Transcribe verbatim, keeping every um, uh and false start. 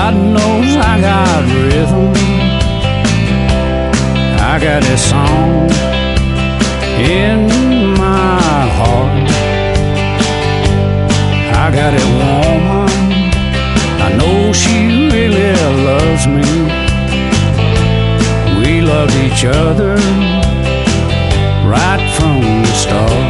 God knows I got rhythm. I got a song in my heart. I got a woman, I know she really loves me. We loved each other right from the start.